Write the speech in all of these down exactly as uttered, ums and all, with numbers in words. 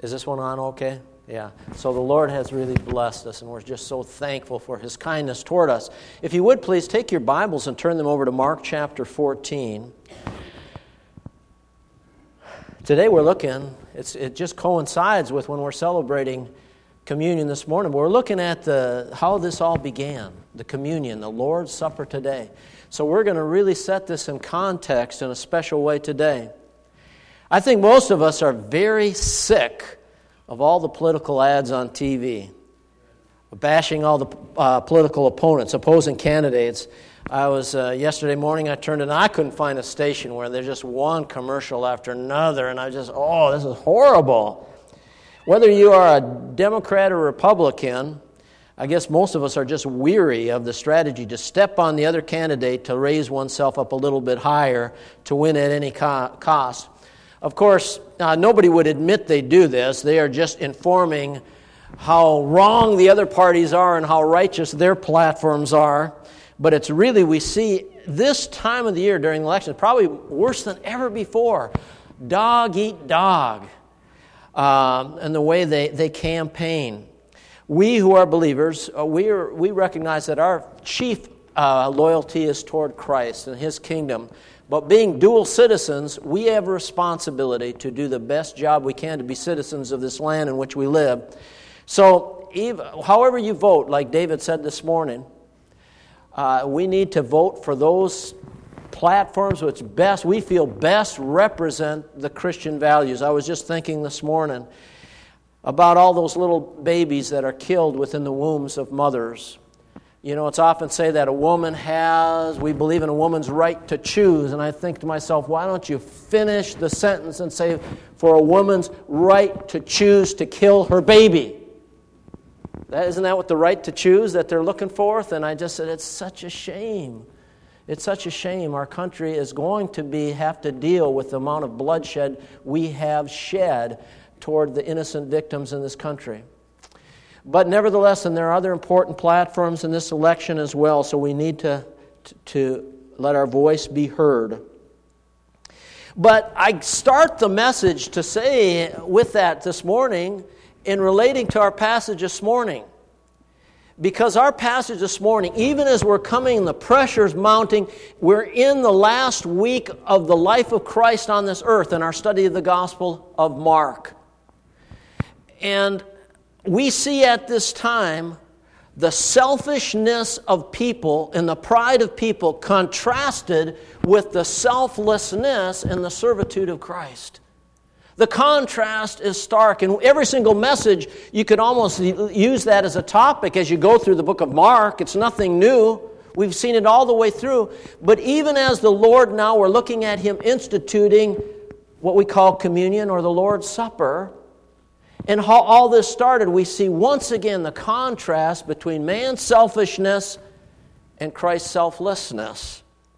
Is this one on okay? Yeah. So the Lord has really blessed us, and we're just so thankful for His kindness toward us. If you would, please take your Bibles and turn them over to Mark chapter fourteen. Today we're looking, it's, it just coincides with when we're celebrating communion this morning. But we're looking at the how this all began, the communion, the Lord's Supper today. So we're going to really set this in context in a special way today. I think most of us are very sick of all the political ads on T V, bashing all the uh, political opponents, opposing candidates. I was, uh, yesterday morning I turned in, I couldn't find a station where there's just one commercial after another, and I just, oh, this is horrible. Whether you are a Democrat or Republican, I guess most of us are just weary of the strategy to step on the other candidate to raise oneself up a little bit higher to win at any co- cost. Of course, uh, nobody would admit they do this. They are just informing how wrong the other parties are and how righteous their platforms are. But it's really, we see this time of the year during elections, probably worse than ever before, dog eat dog, um, and the way they, they campaign. We who are believers, uh, we are, we recognize that our chief uh, loyalty is toward Christ and His kingdom. But being dual citizens, we have a responsibility to do the best job we can to be citizens of this land in which we live. So, even, however you vote, like David said this morning, uh, we need to vote for those platforms which best we feel best represent the Christian values. I was just thinking this morning about all those little babies that are killed within the wombs of mothers. You know, it's often said that a woman has, we believe in a woman's right to choose. And I think to myself, why don't you finish the sentence and say, for a woman's right to choose to kill her baby? That, isn't that what the right to choose that they're looking for? And I just said, it's such a shame. It's such a shame. Our country is going to be have to deal with the amount of bloodshed we have shed toward the innocent victims in this country. But nevertheless, and there are other important platforms in this election as well, so we need to, to, to let our voice be heard. But I start the message to say with that this morning in relating to our passage this morning. Because our passage this morning, even as we're coming, the pressure's mounting, we're in the last week of the life of Christ on this earth in our study of the Gospel of Mark. And we see at this time the selfishness of people and the pride of people contrasted with the selflessness and the servitude of Christ. The contrast is stark. In every single message, you could almost use that as a topic as you go through the book of Mark. It's nothing new. We've seen it all the way through. But even as the Lord now, we're looking at Him instituting what we call communion or the Lord's Supper. And how all this started, we see once again the contrast between man's selfishness and Christ's selflessness.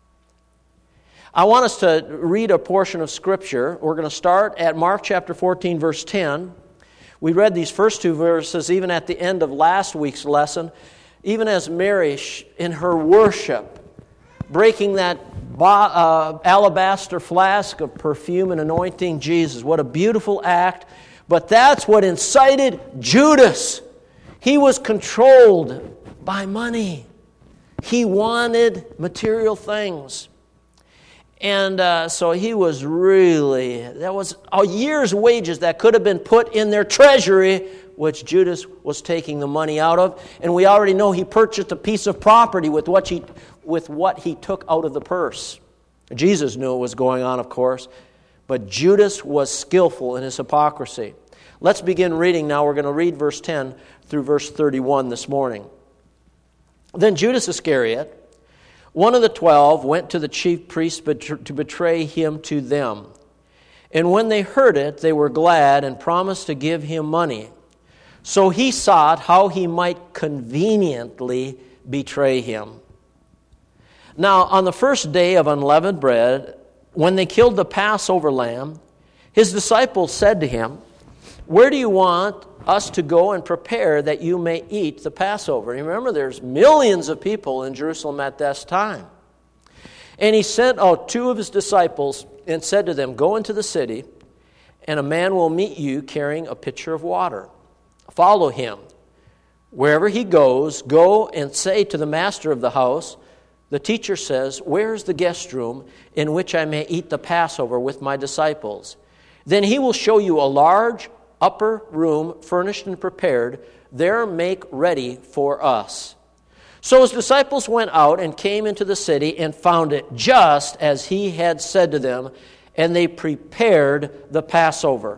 I want us to read a portion of Scripture. We're going to start at Mark chapter fourteen, verse ten. We read these first two verses even at the end of last week's lesson. Even as Mary, in her worship, breaking that uh, alabaster flask of perfume and anointing Jesus. What a beautiful act. But that's what incited Judas. He was controlled by money. He wanted material things. And uh, so he was really, that was a year's wages that could have been put in their treasury, which Judas was taking the money out of. And we already know he purchased a piece of property with what he, with what he took out of the purse. Jesus knew what was going on, of course. But Judas was skillful in his hypocrisy. Let's begin reading now. We're going to read verse ten through verse thirty-one this morning. Then Judas Iscariot, one of the twelve, went to the chief priests to betray him to them. And when they heard it, they were glad and promised to give him money. So he sought how he might conveniently betray him. Now, on the first day of unleavened bread, when they killed the Passover lamb, his disciples said to him, "Where do you want us to go and prepare that you may eat the Passover?" And remember, there's millions of people in Jerusalem at this time. And he sent out two of his disciples and said to them, "Go into the city, and a man will meet you carrying a pitcher of water. Follow him. Wherever he goes, go and say to the master of the house, the teacher says, where is the guest room in which I may eat the Passover with my disciples? Then he will show you a large upper room furnished and prepared. There make ready for us. So his disciples went out and came into the city and found it just as he had said to them, and they prepared the Passover.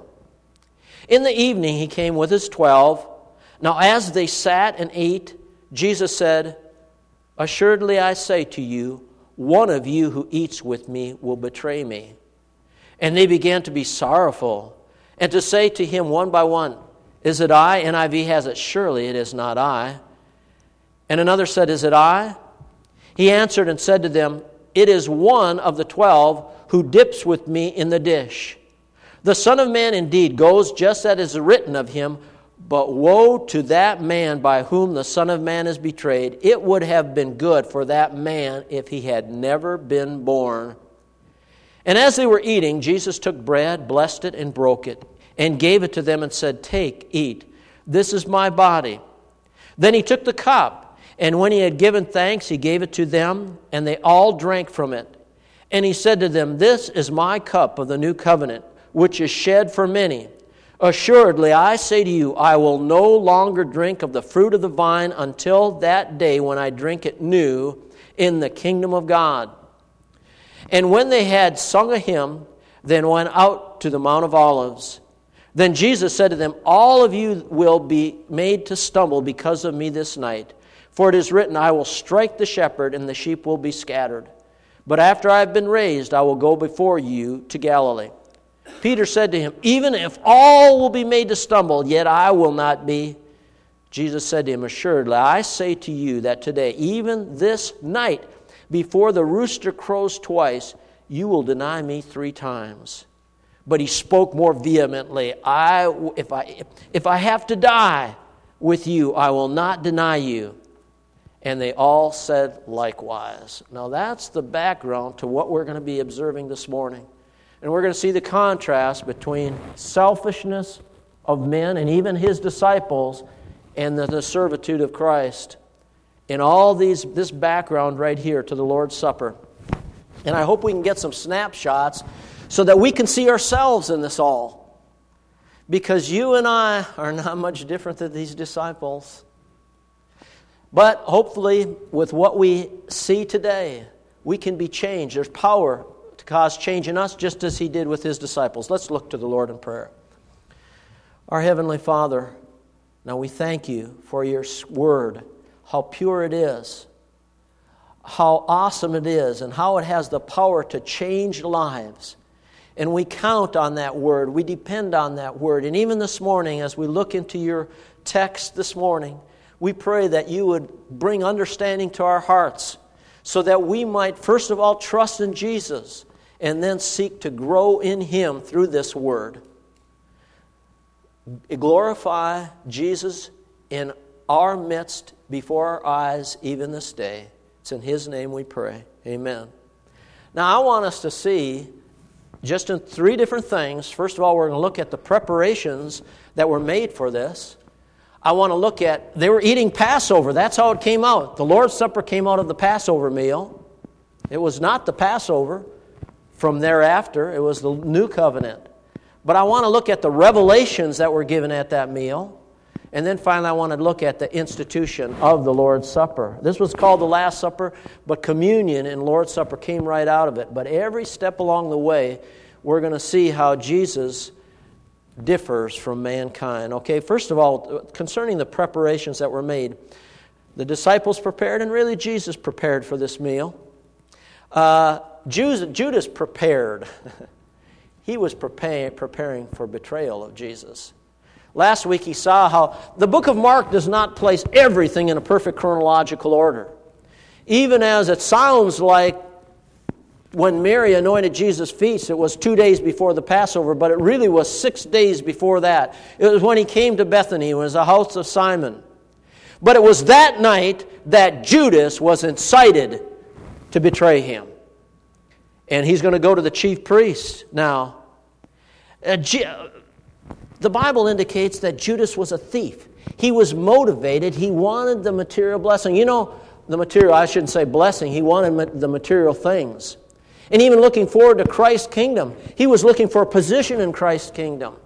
In the evening he came with his twelve. Now as they sat and ate, Jesus said, assuredly I say to you, one of you who eats with me will betray me. And they began to be sorrowful, and to say to him one by one, is it I? N I V has it, surely it is not I. And another said, is it I? He answered and said to them, it is one of the twelve who dips with me in the dish. The Son of Man indeed goes just as is written of him, but woe to that man by whom the Son of Man is betrayed. It would have been good for that man if he had never been born. And as they were eating, Jesus took bread, blessed it, and broke it, and gave it to them and said, take, eat. This is my body. Then he took the cup, and when he had given thanks, he gave it to them, and they all drank from it. And he said to them, this is my cup of the new covenant, which is shed for many. Assuredly, I say to you, I will no longer drink of the fruit of the vine until that day when I drink it new in the kingdom of God. And when they had sung a hymn, then went out to the Mount of Olives. Then Jesus said to them, all of you will be made to stumble because of me this night. For it is written, I will strike the shepherd, and the sheep will be scattered. But after I have been raised, I will go before you to Galilee. Peter said to him, even if all will be made to stumble, yet I will not be. Jesus said to him, assuredly, I say to you that today, even this night, before the rooster crows twice, you will deny me three times. But he spoke more vehemently, I, if I, if I have to die with you, I will not deny you. And they all said likewise. Now that's the background to what we're going to be observing this morning. And we're going to see the contrast between selfishness of men and even his disciples and the, the servitude of Christ in all these this background right here to the Lord's Supper. And I hope we can get some snapshots so that we can see ourselves in this all. Because you and I are not much different than these disciples. But hopefully with what we see today, we can be changed. There's power to cause change in us just as he did with his disciples. Let's look to the Lord in prayer. Our Heavenly Father, now we thank you for your word, how pure it is, how awesome it is, and how it has the power to change lives. And we count on that word. We depend on that word. And even this morning, as we look into your text this morning, we pray that you would bring understanding to our hearts so that we might, first of all, trust in Jesus and then seek to grow in him through this word. Glorify Jesus in our midst, before our eyes, even this day. It's in his name we pray. Amen. Now, I want us to see just in three different things. First of all, we're going to look at the preparations that were made for this. I want to look at, they were eating Passover. That's how it came out. The Lord's Supper came out of the Passover meal. It was not the Passover from thereafter. It was the new covenant. But I want to look at the revelations that were given at that meal. And then finally, I want to look at the institution of the Lord's Supper. This was called the Last Supper, but communion and Lord's Supper came right out of it. But every step along the way, we're going to see how Jesus differs from mankind. Okay, first of all, concerning the preparations that were made, the disciples prepared, and really Jesus prepared for this meal. Uh, Judas prepared. He was prepare, preparing for betrayal of Jesus. Last week he saw how the book of Mark does not place everything in a perfect chronological order. Even as it sounds like when Mary anointed Jesus' feet, it was two days before the Passover, but it really was six days before that. It was when he came to Bethany. It was the house of Simon. But it was that night that Judas was incited to betray him. And he's going to go to the chief priest now. Uh, the Bible indicates that Judas was a thief. He was motivated. He wanted the material blessing. You know, the material, I shouldn't say blessing. He wanted the material things. And even looking forward to Christ's kingdom. He was looking for a position in Christ's kingdom.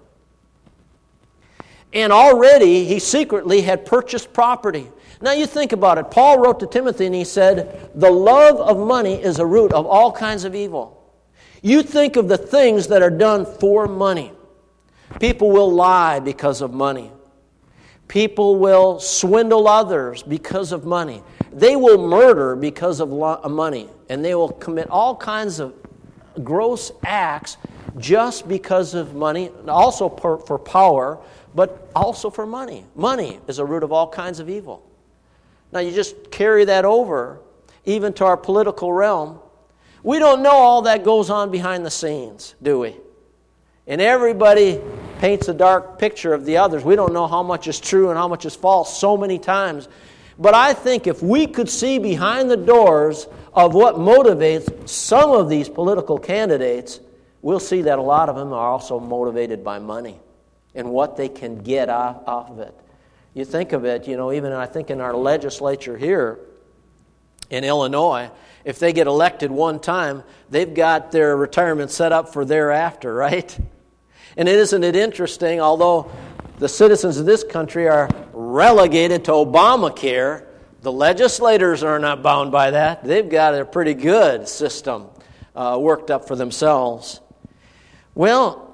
And already he secretly had purchased property. Now you think about it. Paul wrote to Timothy and he said, the love of money is a root of all kinds of evil. You think of the things that are done for money. People will lie because of money. People will swindle others because of money. They will murder because of money. And they will commit all kinds of gross acts just because of money, also for power, but also for money. Money is a root of all kinds of evil. Now you just carry that over even to our political realm. We don't know all that goes on behind the scenes, do we? And everybody paints a dark picture of the others. We don't know how much is true and how much is false so many times. But I think if we could see behind the doors of what motivates some of these political candidates, we'll see that a lot of them are also motivated by money and what they can get off, off of it. You think of it, you know, even I think in our legislature here in Illinois, if they get elected one time, they've got their retirement set up for thereafter, right? And isn't it interesting, although the citizens of this country are relegated to Obamacare, the legislators are not bound by that. They've got a pretty good system uh, worked up for themselves. Well,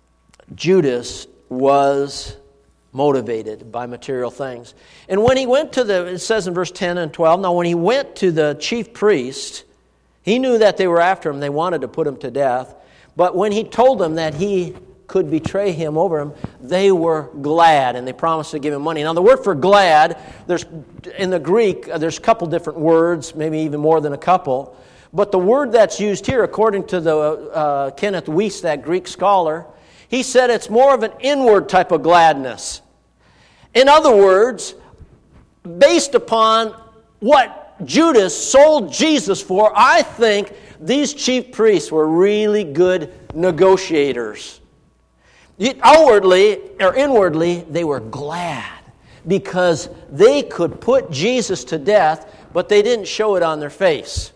Judas was motivated by material things. And when he went to the, it says in verse ten and twelve, now when he went to the chief priest, he knew that they were after him. They wanted to put him to death. But when he told them that he could betray him over him, they were glad, and they promised to give him money. Now the word for glad, there's in the Greek, there's a couple different words, maybe even more than a couple. But the word that's used here, according to the uh, Kenneth Weiss, that Greek scholar, he said it's more of an inward type of gladness. In other words, based upon what Judas sold Jesus for, I think these chief priests were really good negotiators. Outwardly or inwardly, they were glad because they could put Jesus to death, but they didn't show it on their face.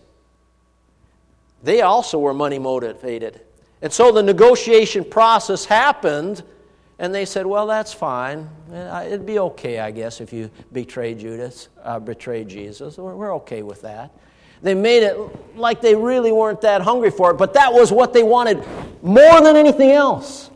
They also were money motivated. And so the negotiation process happened, and they said, well, that's fine. It'd be okay, I guess, if you betray Judas, uh, betray Jesus. We're, we're okay with that. They made it like they really weren't that hungry for it, but that was what they wanted more than anything else.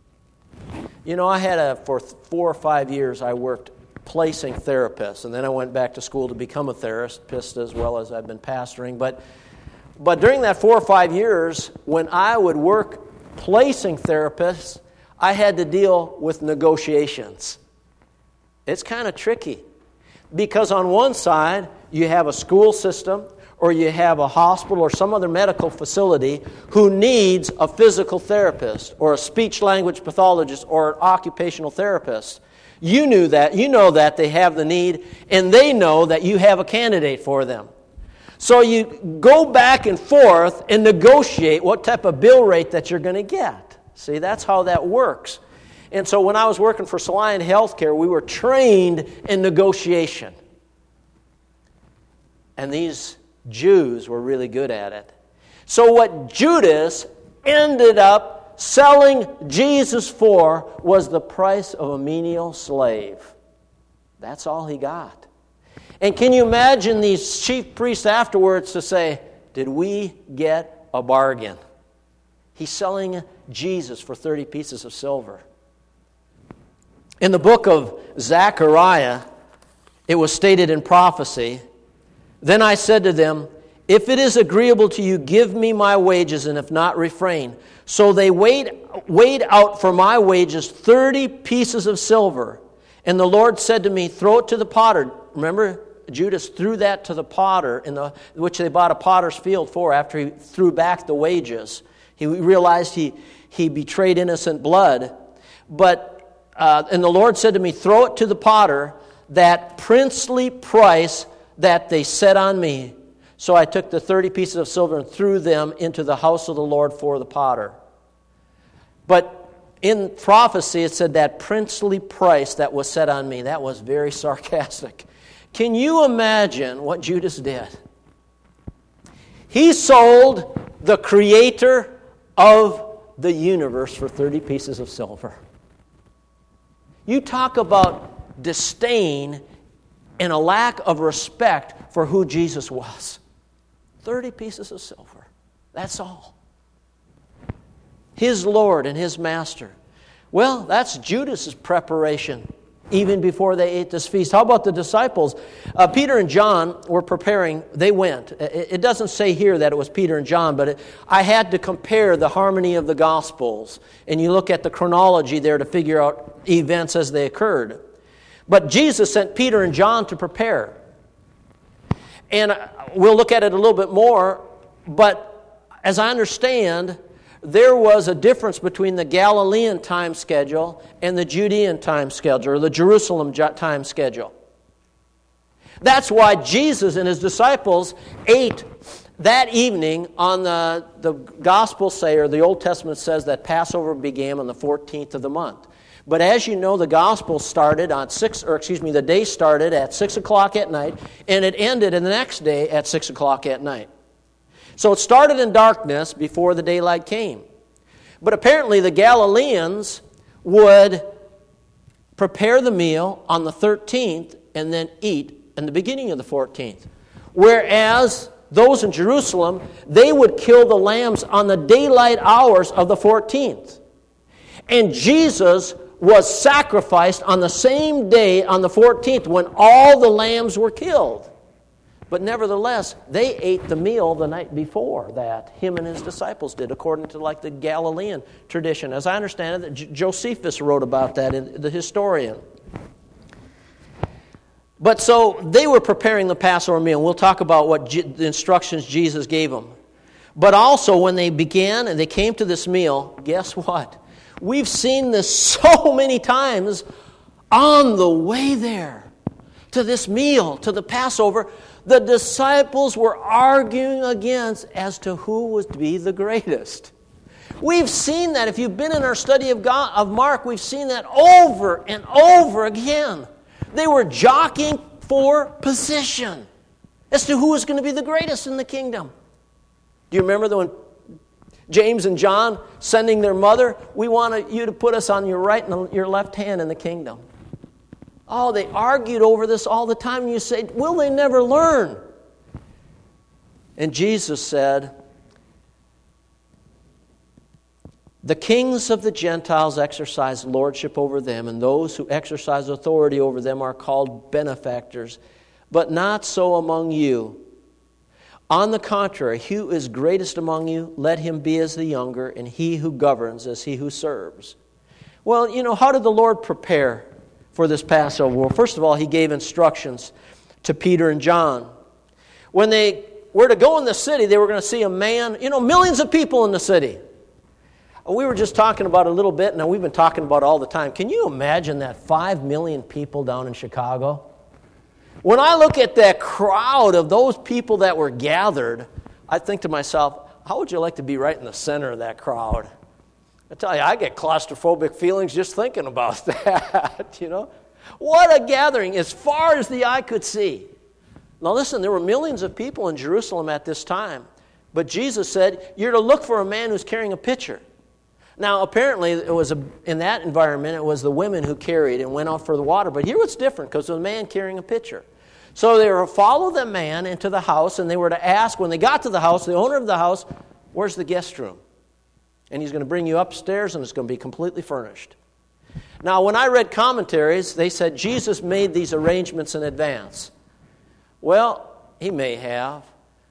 You know, I had a, for four or five years, I worked placing therapists, and then I went back to school to become a therapist as well as I've been pastoring. But, but during that four or five years, when I would work placing therapists, I had to deal with negotiations. It's kind of tricky because on one side, you have a school system or you have a hospital or some other medical facility who needs a physical therapist or a speech-language pathologist or an occupational therapist. You knew that. You know that they have the need, and they know that you have a candidate for them. So you go back and forth and negotiate what type of bill rate that you're going to get. See, that's how that works. And so when I was working for Soliant Healthcare, we were trained in negotiation. And these Jews were really good at it. So what Judas ended up selling Jesus for was the price of a menial slave. That's all he got. And can you imagine these chief priests afterwards to say, did we get a bargain? He's selling Jesus for thirty pieces of silver. In the book of Zechariah, it was stated in prophecy, then I said to them, if it is agreeable to you, give me my wages, and if not, refrain. So they weighed, weighed out for my wages thirty pieces of silver. And the Lord said to me, throw it to the potter. Remember, Judas threw that to the potter, in the which they bought a potter's field for after he threw back the wages. He realized he, he betrayed innocent blood. But, uh, and the Lord said to me, throw it to the potter, that princely price that they set on me. So I took the thirty pieces of silver and threw them into the house of the Lord for the potter. But in prophecy, it said that princely price that was set on me. That was very sarcastic. Can you imagine what Judas did? He sold the creator of the universe for thirty pieces of silver. You talk about disdain and a lack of respect for who Jesus was. thirty pieces of silver. That's all. His Lord and His Master. Well, that's Judas's preparation even before they ate this feast. How about the disciples? Uh, Peter and John were preparing. They went. It, it doesn't say here that it was Peter and John, but it, I had to compare the harmony of the Gospels. And you look at the chronology there to figure out events as they occurred. But Jesus sent Peter and John to prepare. And we'll look at it a little bit more, but as I understand, there was a difference between the Galilean time schedule and the Judean time schedule, or the Jerusalem time schedule. That's why Jesus and His disciples ate that evening on the, the Gospels say, or the Old Testament says that Passover began on the fourteenth of the month. But as you know, the Gospel started on six, or excuse me, the day started at six o'clock at night, and it ended in the next day at six o'clock at night. So it started in darkness before the daylight came. But apparently the Galileans would prepare the meal on the thirteenth and then eat in the beginning of the fourteenth. Whereas those in Jerusalem, they would kill the lambs on the daylight hours of the fourteenth. And Jesus was sacrificed on the same day on the fourteenth when all the lambs were killed. But nevertheless, they ate the meal the night before that, Him and His disciples did, according to like the Galilean tradition. As I understand it, J- Josephus wrote about that, in the historian. But so they were preparing the Passover meal. We'll talk about what G- the instructions Jesus gave them. But also when they began and they came to this meal, guess what? We've seen this so many times on the way there to this meal, to the Passover. The disciples were arguing against as to who would be the greatest. We've seen that. If you've been in our study of God, of Mark, we've seen that over and over again. They were jockeying for position as to who was going to be the greatest in the kingdom. Do you remember when James and John sending their mother, we want you to put us on your right and your left hand in the kingdom? Oh, they argued over this all the time. And you say, will they never learn? And Jesus said, the kings of the Gentiles exercise lordship over them, and those who exercise authority over them are called benefactors, but not so among you. On the contrary, he who is greatest among you, let him be as the younger, and he who governs as he who serves. Well, you know, how did the Lord prepare for this Passover? Well, first of all, He gave instructions to Peter and John. When they were to go in the city, they were going to see a man, you know, millions of people in the city. We were just talking about it a little bit, and we've been talking about it all the time. Can you imagine that five million people down in Chicago? When I look at that crowd of those people that were gathered, I think to myself, how would you like to be right in the center of that crowd? I tell you, I get claustrophobic feelings just thinking about that, you know. What a gathering as far as the eye could see. Now listen, there were millions of people in Jerusalem at this time. But Jesus said, you're to look for a man who's carrying a pitcher. Now apparently, it was a, in that environment, it was the women who carried and went out for the water. But here it's different because it was a man carrying a pitcher. So they were to follow the man into the house, and they were to ask, when they got to the house, the owner of the house, where's the guest room? And he's going to bring you upstairs, and it's going to be completely furnished. Now, when I read commentaries, they said Jesus made these arrangements in advance. Well, He may have,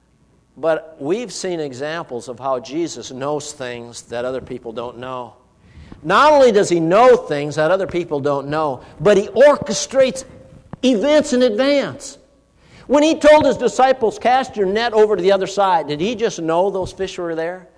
but we've seen examples of how Jesus knows things that other people don't know. Not only does He know things that other people don't know, but He orchestrates events in advance. When He told His disciples, cast your net over to the other side, did He just know those fish were there?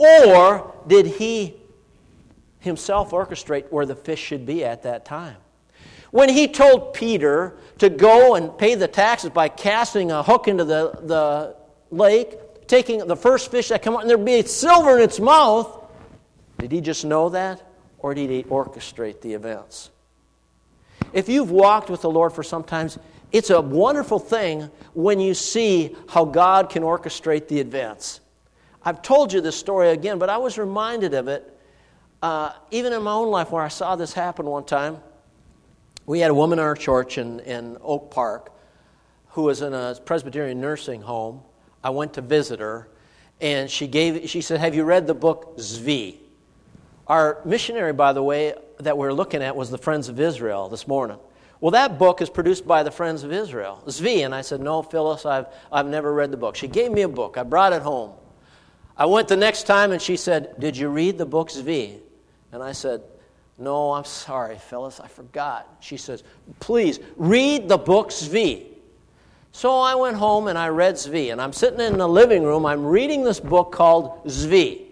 Or did He Himself orchestrate where the fish should be at that time? When He told Peter to go and pay the taxes by casting a hook into the, the lake, taking the first fish that come out, and there'd be silver in its mouth, did He just know that? or did he orchestrate the events? If you've walked with the Lord for some time, it's a wonderful thing when you see how God can orchestrate the events. I've told you this story again, but I was reminded of it uh, even in my own life where I saw this happen one time. We had a woman in our church in, in Oak Park who was in a Presbyterian nursing home. I went to visit her, and she gave. She said, "Have you read the book Zvi?" Our missionary, by the way, that we're looking at was the Friends of Israel this morning. Well, that book is produced by the Friends of Israel, Zvi. And I said, "No, Phyllis, I've I've never read the book." She gave me a book. I brought it home. I went the next time, and she said, "Did you read the book Zvi?" And I said, "No, I'm sorry, Phyllis, I forgot." She says, "Please, read the book Zvi." So I went home and I read Zvi. And I'm sitting in the living room, I'm reading this book called Zvi.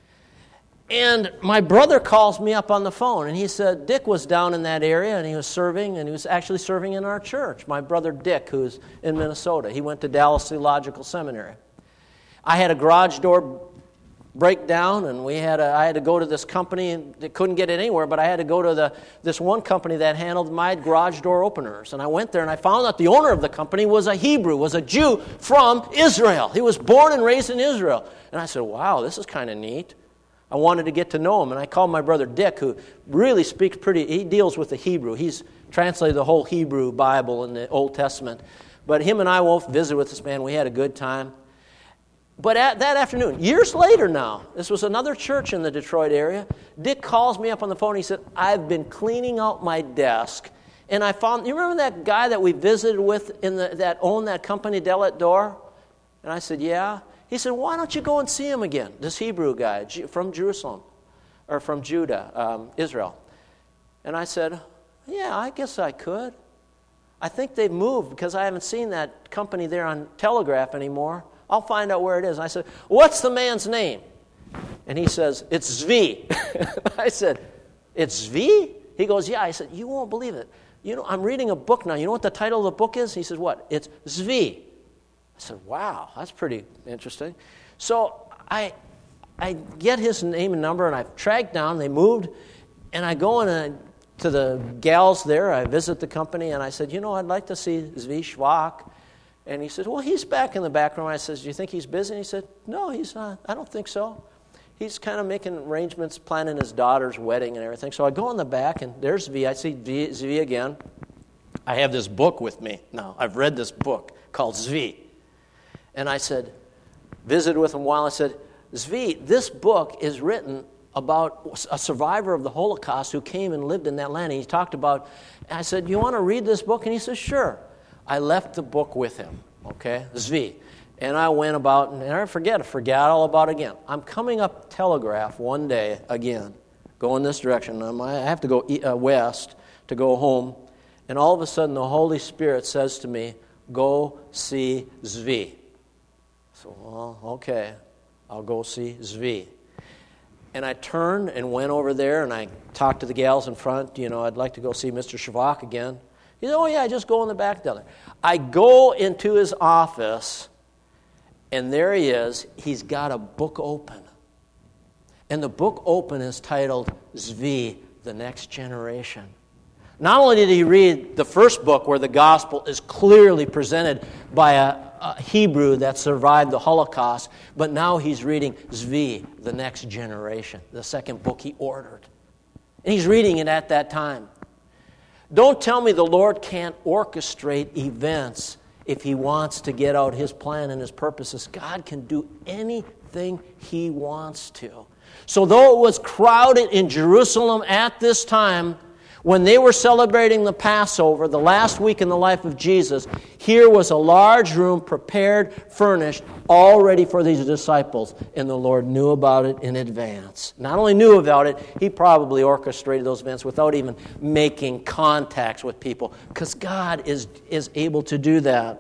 And my brother calls me up on the phone, and he said, Dick was down in that area, and he was serving, and he was actually serving in our church. My brother Dick, who's in Minnesota. He went to Dallas Theological Seminary. I had a garage door breakdown, and we had a, I had to go to this company, and they couldn't get it anywhere, but I had to go to the this one company that handled my garage door openers. And I went there, and I found out the owner of the company was a Hebrew, was a Jew from Israel. He was born and raised in Israel. And I said, wow, this is kind of neat. I wanted to get to know him, and I called my brother Dick, who really speaks pretty, he deals with the Hebrew. He's translated the whole Hebrew Bible in the Old Testament. But him and I both visited with this man. We had a good time. But at that afternoon, years later now, this was another church in the Detroit area, Dick calls me up on the phone. He said, I've been cleaning out my desk, and I found, you remember that guy that we visited with in the, that owned that company, Delet Door? And I said, yeah. He said, why don't you go and see him again, this Hebrew guy from Jerusalem, or from Judah, um, Israel. And I said, yeah, I guess I could. I think they've moved because I haven't seen that company there on Telegraph anymore. I'll find out where it is. And I said, what's the man's name? And he says, it's Zvi. I said, it's Zvi? He goes, yeah. I said, you won't believe it. You know, I'm reading a book now. You know what the title of the book is? He says, what? It's Zvi. I said, wow, that's pretty interesting. So I I get his name and number, and I tracked down. They moved, and I go in a, to the gals there. I visit the company, and I said, you know, I'd like to see Zvi Schwach. And he said, well, he's back in the back room. I said, do you think he's busy? And he said, no, he's not. I don't think so. He's kind of making arrangements, planning his daughter's wedding and everything. So I go in the back, and there's Zvi. I see Zvi again. I have this book with me now. I've read this book called Zvi. And I said, visited with him a while. I said, Zvi, this book is written about a survivor of the Holocaust who came and lived in that land. And he talked about, I said, you want to read this book? And he said, sure. I left the book with him, okay, Zvi. And I went about, and I forget, I forgot all about it again. I'm coming up Telegraph one day again, going this direction. I have to go uh, west to go home. And all of a sudden, the Holy Spirit says to me, go see Zvi. So, well, okay, I'll go see Zvi. And I turned and went over there, and I talked to the gals in front. You know, I'd like to go see Mister Schwach again. He said, oh, yeah, just go in the back down there. I go into his office, and there he is. He's got a book open. And the book open is titled Zvi, the Next Generation. Not only did he read the first book where the gospel is clearly presented by a, a Hebrew that survived the Holocaust, but now he's reading Zvi, the Next Generation, the second book he ordered. And he's reading it at that time. Don't tell me the Lord can't orchestrate events if He wants to get out His plan and His purposes. God can do anything He wants to. So though it was crowded in Jerusalem at this time, when they were celebrating the Passover, the last week in the life of Jesus, here was a large room prepared, furnished, all ready for these disciples. And the Lord knew about it in advance. Not only knew about it, He probably orchestrated those events without even making contacts with people, because God is, is able to do that.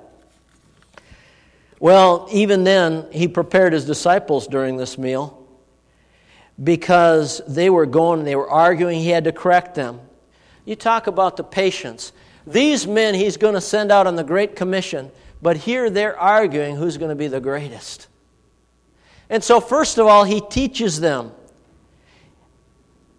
Well, even then, He prepared His disciples during this meal because they were going, they were arguing, He had to correct them. You talk about the patience. These men He's going to send out on the Great Commission, but here they're arguing who's going to be the greatest. And so first of all, He teaches them.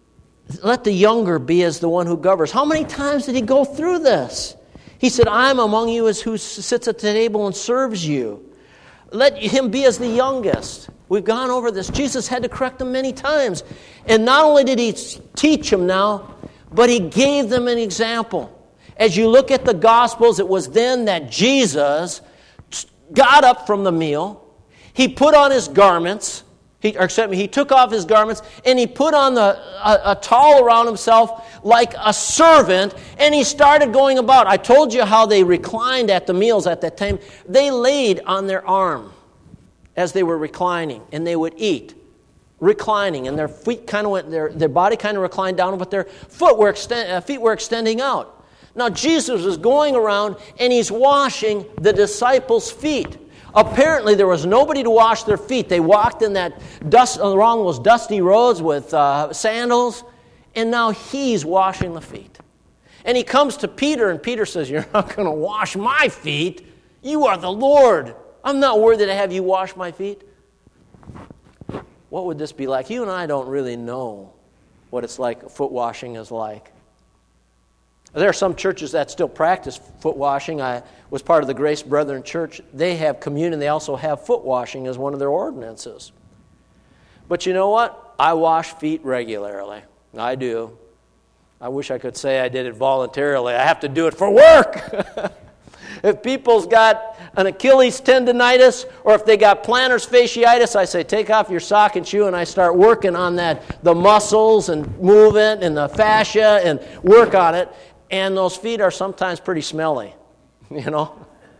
let the younger be as the one who governs. How many times did he go through this? He said, I am among you as who sits at the table and serves you. Let him be as the youngest. We've gone over this. Jesus had to correct them many times. And not only did he teach them now, but he gave them an example. As you look at the Gospels, it was then that Jesus got up from the meal. He put on his garments. He, or excuse me, he took off his garments and he put on the, a, a towel around himself like a servant, and he started going about. I told you how they reclined at the meals at that time. They laid on their arm as they were reclining, and they would eat, reclining, and their feet kind of went, their, their body kind of reclined down, but their foot were extend, uh, feet were extending out. Now Jesus was going around and he's washing the disciples' feet. Apparently, there was nobody to wash their feet. They walked in that dust along those dusty roads with uh, sandals, and now he's washing the feet. And he comes to Peter, and Peter says, "You're not going to wash my feet. You are the Lord. I'm not worthy to have you wash my feet." What would this be like? You and I don't really know what it's like. Foot washing is like. There are some churches that still practice foot washing. I was part of the Grace Brethren Church. They have communion. They also have foot washing as one of their ordinances. But you know what? I wash feet regularly. I do. I wish I could say I did it voluntarily. I have to do it for work. If people's got an Achilles tendonitis or if they got plantar fasciitis, I say, take off your sock and shoe, and I start working on that, the muscles and movement and the fascia, and work on it. And those feet are sometimes pretty smelly, you know.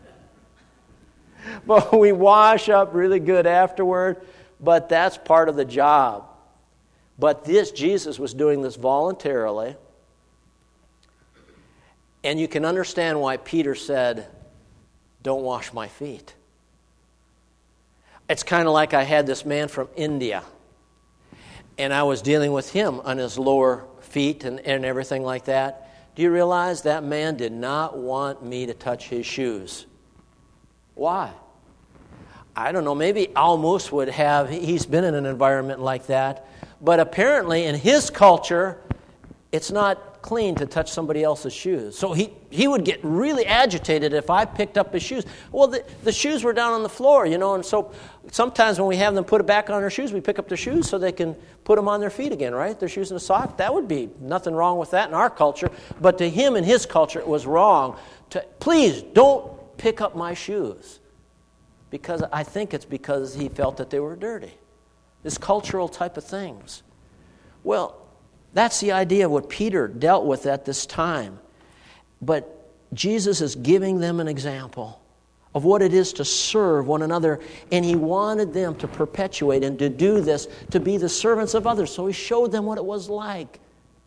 But we wash up really good afterward, but that's part of the job. But this, Jesus was doing this voluntarily. And you can understand why Peter said, don't wash my feet. It's kind of like I had this man from India, and I was dealing with him on his lower feet and, and everything like that. Do you realize that man did not want me to touch his shoes? Why? I don't know. Maybe Almus would have, he's been in an environment like that. But apparently in his culture, it's not clean to touch somebody else's shoes. So he, he would get really agitated if I picked up his shoes. Well, the, the shoes were down on the floor, you know, and so sometimes when we have them put it back on their shoes, we pick up their shoes so they can put them on their feet again, right? Their shoes in a sock. That would be nothing wrong with that in our culture. But to him in his culture, it was wrong. To, please don't pick up my shoes. Because I think it's because he felt that they were dirty. This cultural type of things. Well, that's the idea of what Peter dealt with at this time. But Jesus is giving them an example of what it is to serve one another. And he wanted them to perpetuate and to do this, to be the servants of others. So he showed them what it was like.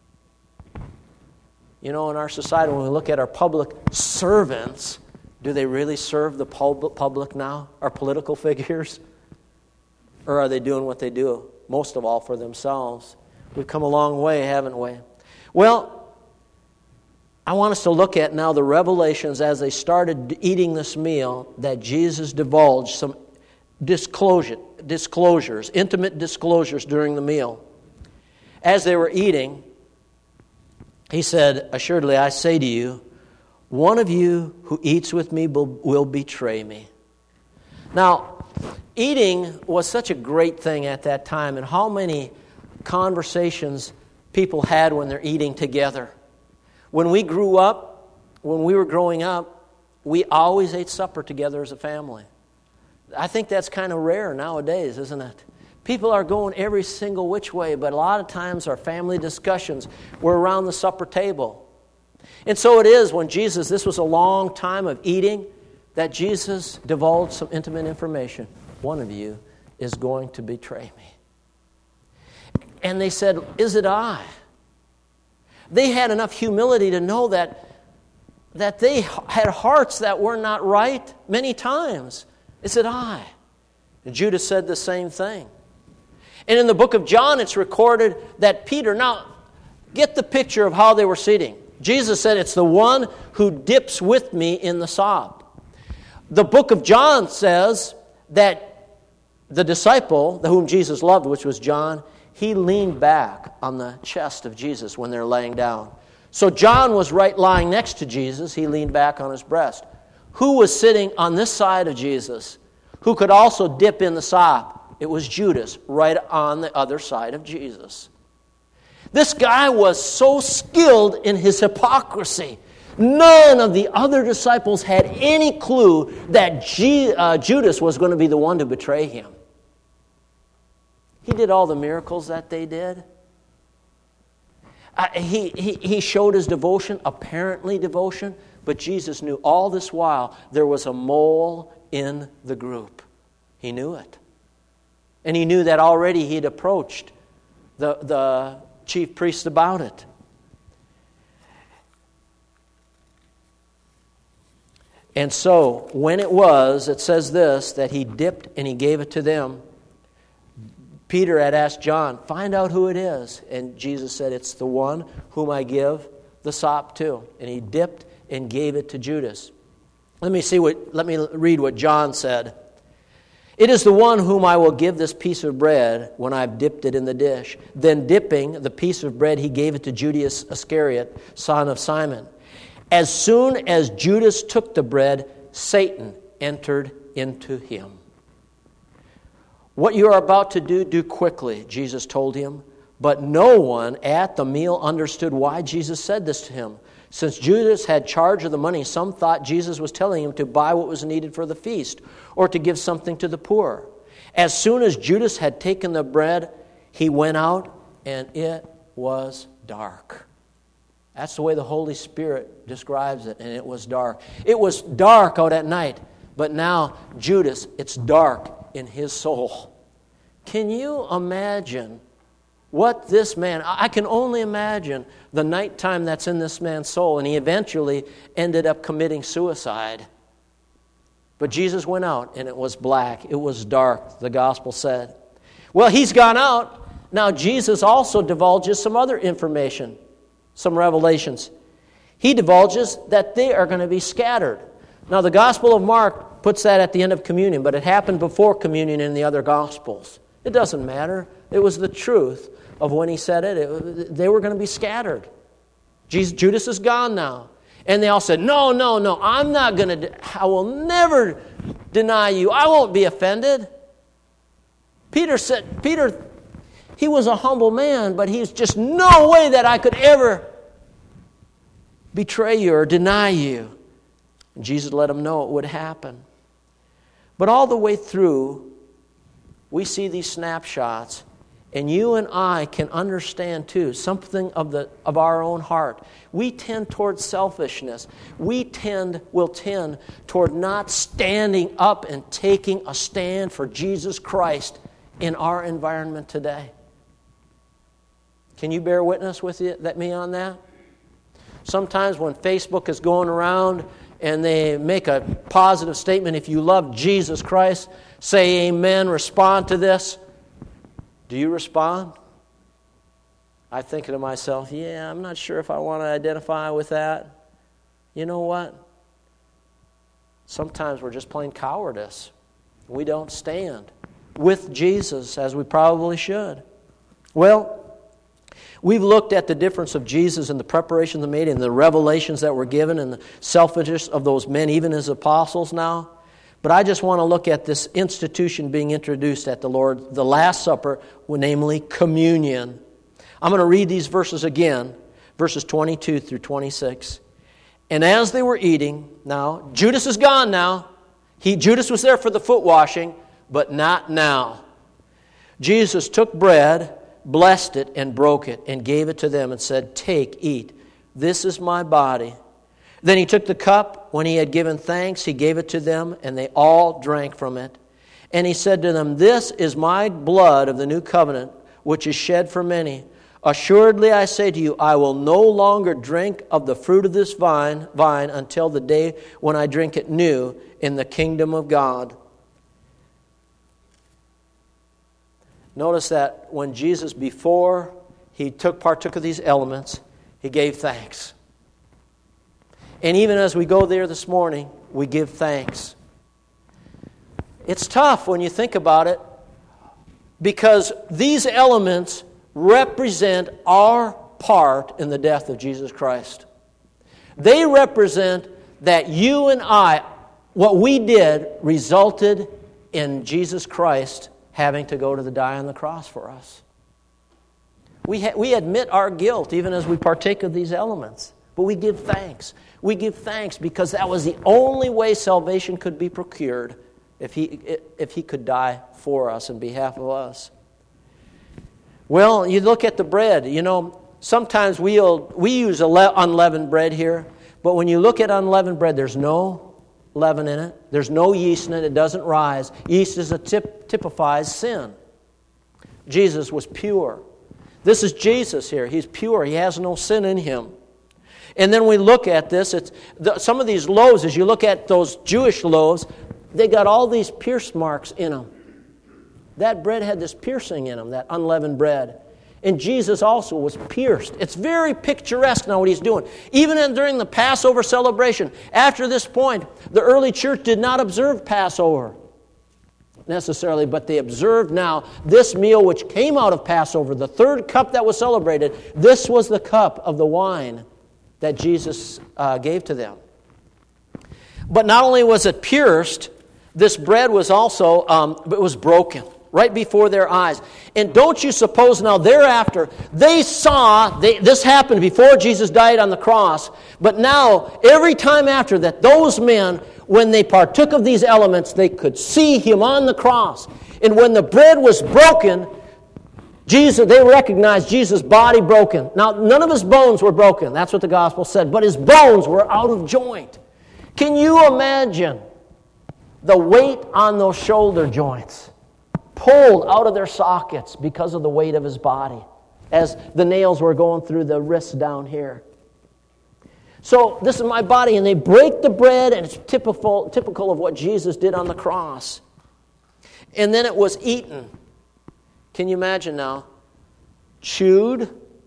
You know, in our society, when we look at our public servants, do they really serve the public now? Our political figures? Or are they doing what they do, most of all, for themselves? We've come a long way, haven't we? Well, I want us to look at now the revelations as they started eating this meal that Jesus divulged some disclosure, disclosures, intimate disclosures during the meal. As they were eating, he said, "Assuredly, I say to you, one of you who eats with me will, will betray me." Now, eating was such a great thing at that time, and how many conversations people had when they're eating together. When we grew up, when we were growing up, we always ate supper together as a family. I think that's kind of rare nowadays, isn't it? People are going every single which way, but a lot of times our family discussions were around the supper table. And so it is when Jesus, this was a long time of eating, that Jesus divulged some intimate information. One of you is going to betray me. And they said, "Is it I?" They had enough humility to know that, that they had hearts that were not right many times. "Is it I?" And Judas said the same thing. And in the book of John, it's recorded that Peter, now get the picture of how they were sitting. Jesus said, "It's the one who dips with me in the sop." The book of John says that the disciple, whom Jesus loved, which was John, he leaned back on the chest of Jesus when they're laying down. So John was right lying next to Jesus. He leaned back on his breast. Who was sitting on this side of Jesus who could also dip in the sop? It was Judas, right on the other side of Jesus. This guy was so skilled in his hypocrisy. None of the other disciples had any clue that G, uh, Judas was going to be the one to betray him. He did all the miracles that they did. Uh, he, he, he showed his devotion, apparently devotion, but Jesus knew all this while there was a mole in the group. He knew it. And he knew that already he had approached the, the chief priest about it. And so, when it was, it says this, that he dipped and he gave it to them. Peter had asked John, find out who it is. And Jesus said, it's the one whom I give the sop to. And he dipped and gave it to Judas. Let me see what, let me read what John said. It is the one whom I will give this piece of bread when I've dipped it in the dish. Then dipping the piece of bread, he gave it to Judas Iscariot, son of Simon. As soon as Judas took the bread, Satan entered into him. What you are about to do, do quickly, Jesus told him. But no one at the meal understood why Jesus said this to him. Since Judas had charge of the money, some thought Jesus was telling him to buy what was needed for the feast or to give something to the poor. As soon as Judas had taken the bread, he went out and it was dark. That's the way the Holy Spirit describes it, and it was dark. It was dark out at night, but now Judas, it's dark in his soul. Can you imagine what this man, I can only imagine the nighttime that's in this man's soul, and he eventually ended up committing suicide. But Jesus went out, and it was black. It was dark, the gospel said. Well, he's gone out. Now, Jesus also divulges some other information, some revelations. He divulges that they are going to be scattered. Now, the Gospel of Mark puts that at the end of communion, but it happened before communion in the other Gospels. It doesn't matter. It was the truth of when he said it. it they were going to be scattered. Jesus, Judas is gone now. And they all said, no, no, no, I'm not going to, de- I will never deny you. I won't be offended. Peter said, Peter, he was a humble man, but he's just no way that I could ever betray you or deny you. And Jesus let him know it would happen. But all the way through, we see these snapshots, and you and I can understand too something of the of our own heart. We tend toward selfishness. We tend will tend toward not standing up and taking a stand for Jesus Christ in our environment today. Can you bear witness with you, that me on that? Sometimes when Facebook is going around and they make a positive statement, if you love Jesus Christ, say amen, respond to this. Do you respond? I'm thinking to myself, yeah, I'm not sure if I want to identify with that. You know what? Sometimes we're just plain cowardice. We don't stand with Jesus as we probably should. Well, we've looked at the difference of Jesus and the preparations they made and the revelations that were given and the selfishness of those men, even as apostles now. But I just want to look at this institution being introduced at the Lord, the Last Supper, namely communion. I'm going to read these verses again, verses twenty-two through twenty-six. And as they were eating, now, Judas is gone now. He, Judas was there for the foot washing, but not now. Jesus took bread, blessed it, and broke it, and gave it to them and said, take, eat. This is my body. Then he took the cup. When he had given thanks, he gave it to them, and they all drank from it. And he said to them, this is my blood of the new covenant, which is shed for many. Assuredly, I say to you, I will no longer drink of the fruit of this vine, vine until the day when I drink it new in the kingdom of God. Notice that when Jesus, before he took partook of these elements, he gave thanks. And even as we go there this morning, we give thanks. It's tough when you think about it, because these elements represent our part in the death of Jesus Christ. They represent that you and I, what we did resulted in Jesus Christ having to go to the die on the cross for us. We ha- we admit our guilt even as we partake of these elements, but we give thanks. We give thanks because that was the only way salvation could be procured, if he if he could die for us in behalf of us. Well, you look at the bread. You know, sometimes we'll we use unleavened bread here, but when you look at unleavened bread, there's no leaven in it. There's no yeast in it. It doesn't rise. Yeast is a tip, typifies sin. Jesus was pure. This is Jesus here. He's pure. He has no sin in him. And then we look at this. It's the, some of these loaves, as you look at those Jewish loaves, they got all these pierce marks in them. That bread had this piercing in them, that unleavened bread. And Jesus also was pierced. It's very picturesque now what he's doing. Even in, during the Passover celebration, after this point, the early church did not observe Passover necessarily, but they observed now this meal which came out of Passover, the third cup that was celebrated. This was the cup of the wine that Jesus uh, gave to them. But not only was it pierced, this bread was also um, it was broken right before their eyes. And don't you suppose now thereafter, they saw, they, this happened before Jesus died on the cross, but now every time after that, those men, when they partook of these elements, they could see him on the cross. And when the bread was broken, Jesus, they recognized Jesus' body broken. Now, none of his bones were broken. That's what the gospel said. But his bones were out of joint. Can you imagine the weight on those shoulder joints? Pulled out of their sockets because of the weight of his body as the nails were going through the wrists down here. So this is my body, and they break the bread, and it's typical, typical of what Jesus did on the cross. And then it was eaten. Can you imagine now? Chewed,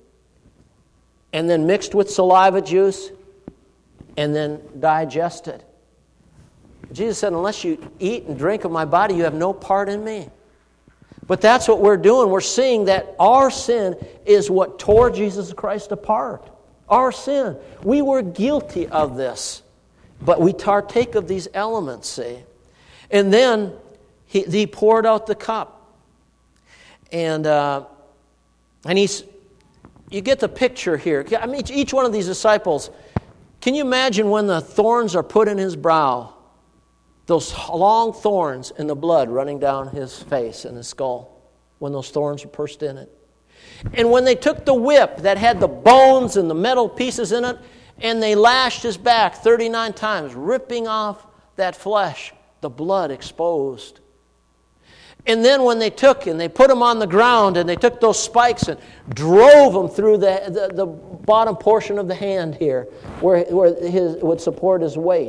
and then mixed with saliva juice, and then digested. Jesus said, unless you eat and drink of my body, you have no part in me. But that's what we're doing. We're seeing that our sin is what tore Jesus Christ apart. Our sin. We were guilty of this. But we partake of these elements, see. And then he, he poured out the cup. And uh, and he's, you get the picture here. I mean, each one of these disciples, can you imagine when the thorns are put in his brow? Those long thorns and the blood running down his face and his skull when those thorns were pierced in it. And when they took the whip that had the bones and the metal pieces in it, and they lashed his back thirty-nine times, ripping off that flesh, the blood exposed. And then when they took and they put him on the ground and they took those spikes and drove him through the, the, the bottom portion of the hand here where, where his would support his weight.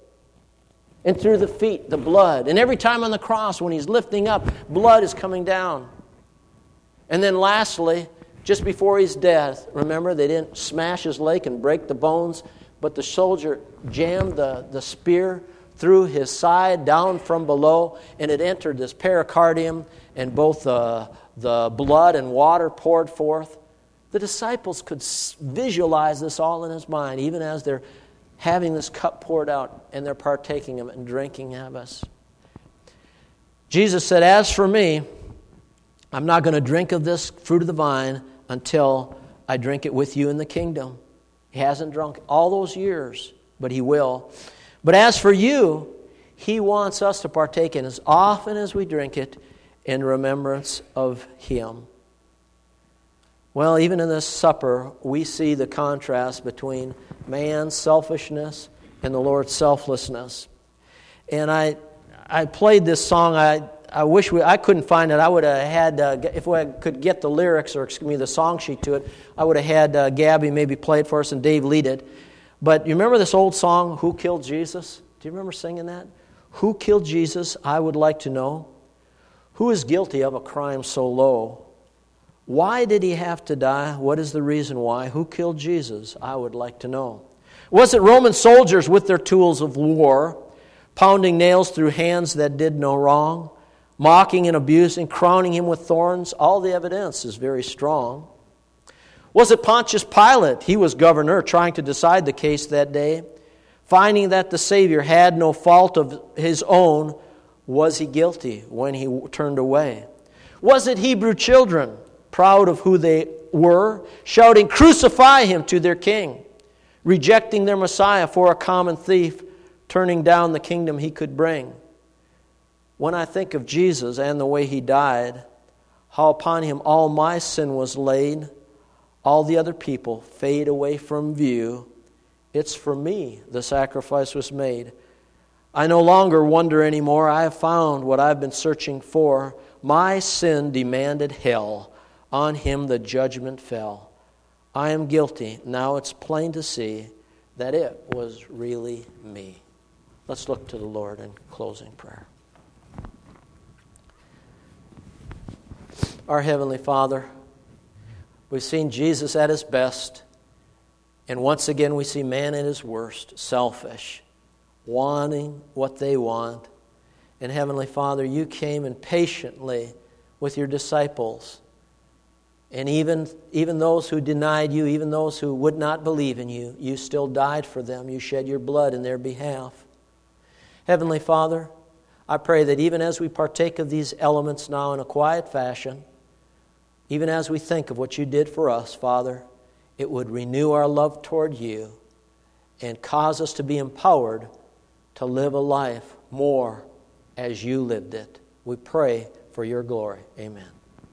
And through the feet, the blood. And every time on the cross, when he's lifting up, blood is coming down. And then lastly, just before his death, remember, they didn't smash his leg and break the bones, but the soldier jammed the, the spear through his side, down from below, and it entered this pericardium, and both the, the blood and water poured forth. The disciples could visualize this all in his mind, even as they're having this cup poured out, and they're partaking of it and drinking of us. Jesus said, as for me, I'm not going to drink of this fruit of the vine until I drink it with you in the kingdom. He hasn't drunk all those years, but he will. But as for you, he wants us to partake in as often as we drink it in remembrance of him. Well, even in this supper, we see the contrast between man's selfishness and the Lord's selflessness. And I I played this song. I I wish we I couldn't find it. I would have had, uh, if I could get the lyrics, or excuse me, the song sheet to it, I would have had uh, Gabby maybe play it for us and Dave lead it. But you remember this old song, Who Killed Jesus? Do you remember singing that? Who killed Jesus? I would like to know. Who is guilty of a crime so low? Why did he have to die? What is the reason why? Who killed Jesus? I would like to know. Was it Roman soldiers with their tools of war, pounding nails through hands that did no wrong? mocking and abusing, crowning him with thorns. All the evidence is very strong. Was it Pontius Pilate? He was governor, trying to decide the case that day. Finding that the Savior had no fault of his own, was he guilty when he turned away? Was it Hebrew children, proud of who they were, shouting, "Crucify him," to their king, rejecting their Messiah for a common thief, turning down the kingdom he could bring? When I think of Jesus and the way he died, how upon him all my sin was laid, all the other people fade away from view. It's for me the sacrifice was made. I no longer wonder anymore. I have found what I've been searching for. My sin demanded hell. On him the judgment fell. I am guilty. Now it's plain to see that it was really me. Let's look to the Lord in closing prayer. Our Heavenly Father, we've seen Jesus at his best, and once again we see man at his worst, selfish, wanting what they want. And Heavenly Father, you came and patiently with your disciples, and even, even those who denied you, even those who would not believe in you, you still died for them. You shed your blood in their behalf. Heavenly Father, I pray that even as we partake of these elements now in a quiet fashion, even as we think of what you did for us, Father, it would renew our love toward you and cause us to be empowered to live a life more as you lived it. We pray for your glory. Amen.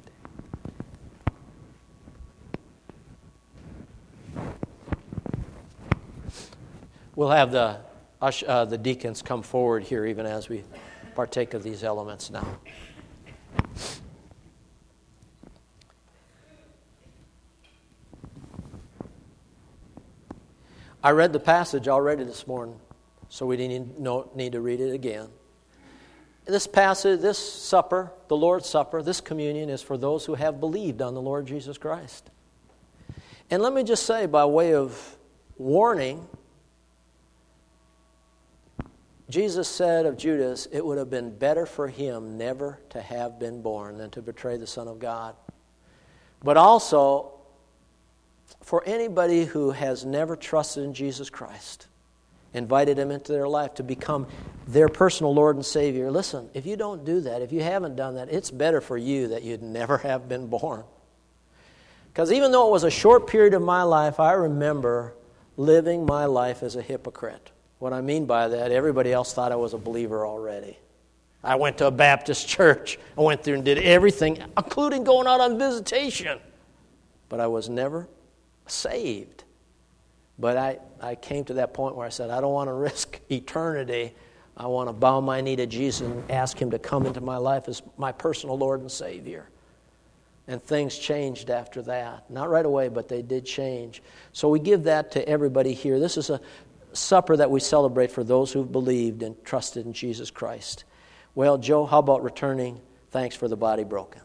We'll have the, uh, the deacons come forward here even as we partake of these elements now. I read the passage already this morning, so we didn't need to read it again. This passage, this supper, the Lord's Supper, this communion is for those who have believed on the Lord Jesus Christ. And let me just say, by way of warning, Jesus said of Judas, it would have been better for him never to have been born than to betray the Son of God. But also, for anybody who has never trusted in Jesus Christ, invited him into their life to become their personal Lord and Savior, listen, if you don't do that, if you haven't done that, it's better for you that you'd never have been born. Because even though it was a short period of my life, I remember living my life as a hypocrite. What I mean by that, everybody else thought I was a believer already. I went to a Baptist church. I went there and did everything, including going out on visitation. But I was never saved. But I, I came to that point where I said, I don't want to risk eternity. I want to bow my knee to Jesus and ask him to come into my life as my personal Lord and Savior. And things changed after that. Not right away, but they did change. So we give that to everybody here. This is a supper that we celebrate for those who've believed and trusted in Jesus Christ. Well, Joe, how about returning thanks for the body broken?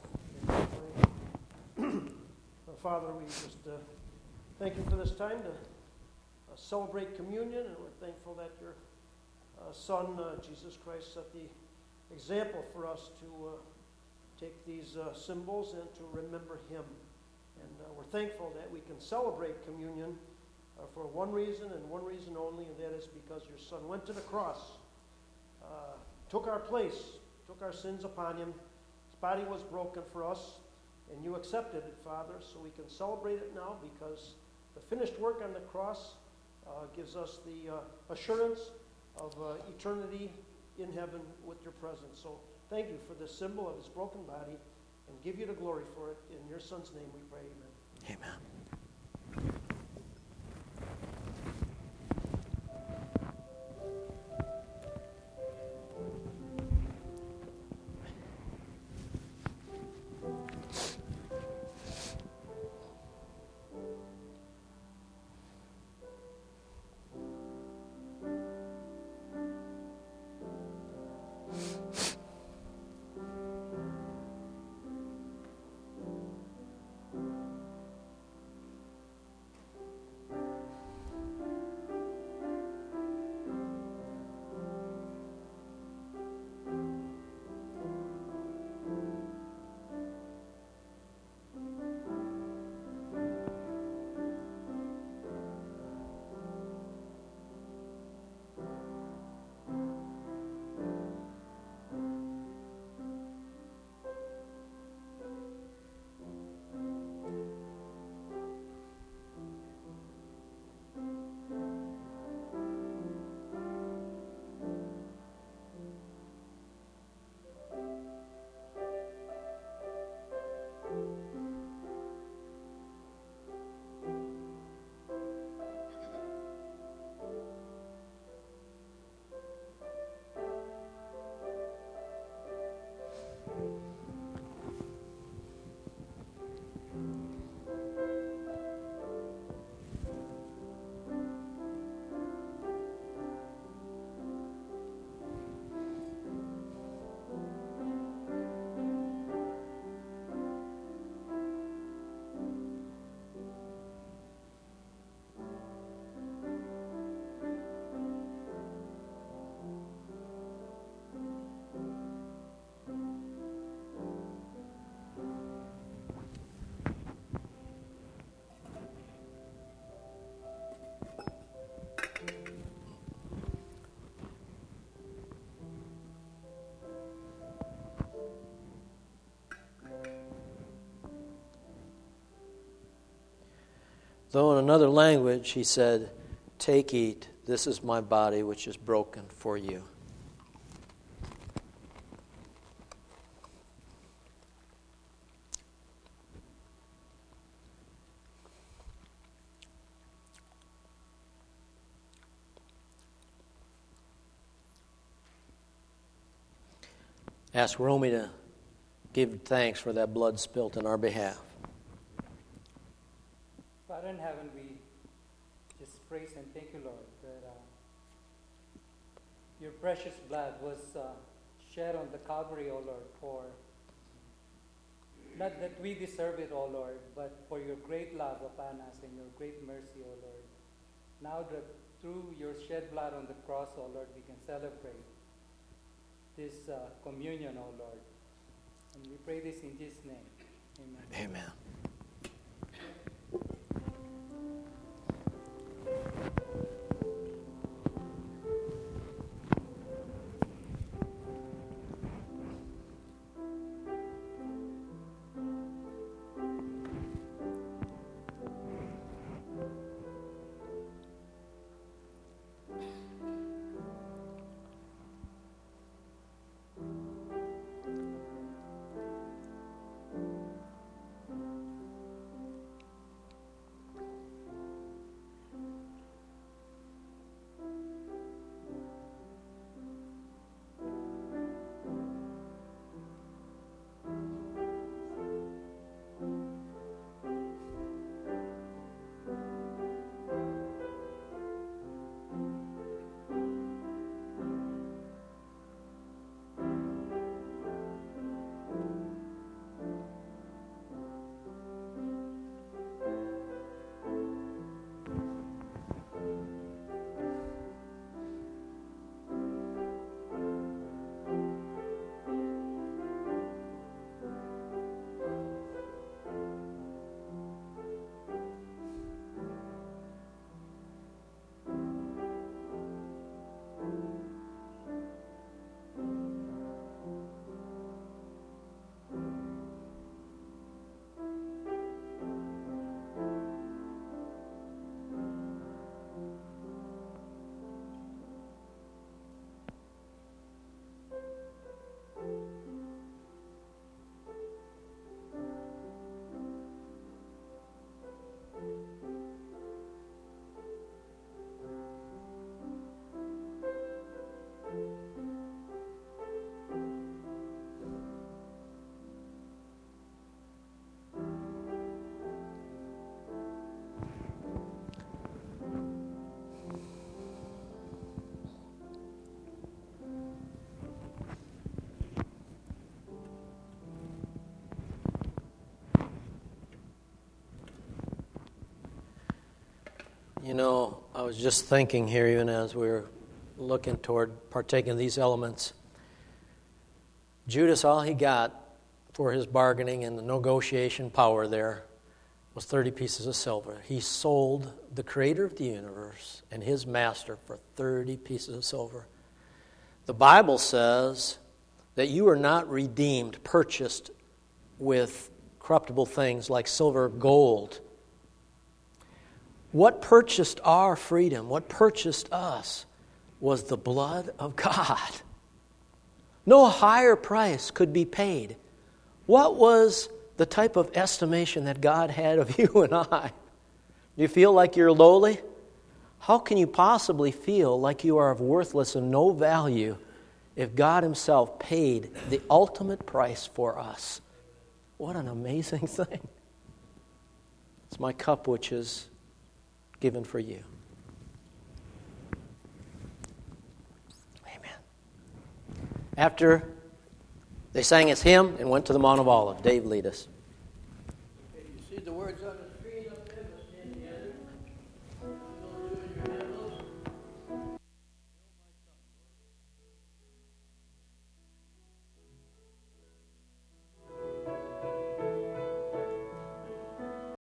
Father, we just uh, thank you for this time to uh, celebrate communion, and we're thankful that your uh, Son, uh, Jesus Christ, set the example for us to uh, take these uh, symbols and to remember him. And uh, we're thankful that we can celebrate communion uh, for one reason and one reason only, and that is because your Son went to the cross, uh, took our place, took our sins upon him. His body was broken for us, and you accepted it, Father, so we can celebrate it now because the finished work on the cross uh, gives us the uh, assurance of uh, eternity in heaven with your presence. So thank you for this symbol of his broken body, and give you the glory for it. In your Son's name we pray, amen. Amen. Though in another language he said, "Take, eat, this is my body which is broken for you." Ask Romy to give thanks for that blood spilt in our behalf. Father in heaven, we just praise and thank you, Lord, that uh, your precious blood was uh, shed on the Calvary, O Lord, for not that we deserve it, O Lord, but for your great love upon us and your great mercy, O Lord. Now that through your shed blood on the cross, O Lord, we can celebrate this uh, communion, O Lord. And we pray this in Jesus' name. Amen. Amen. You know, I was just thinking here, even as we were looking toward partaking of these elements, Judas, all he got for his bargaining and the negotiation power there was thirty pieces of silver. He sold the creator of the universe and his master for thirty pieces of silver. The Bible says that you are not redeemed, purchased with corruptible things like silver or gold. What purchased our freedom, what purchased us, was the blood of God. No higher price could be paid. What was the type of estimation that God had of you and I? Do you feel like you're lowly? How can you possibly feel like you are of worthless and no value if God Himself paid the ultimate price for us? What an amazing thing. It's my cup which is given for you. Amen. After they sang his hymn and went to the Mount of Olives, Dave, lead us. Okay, you see the words on it?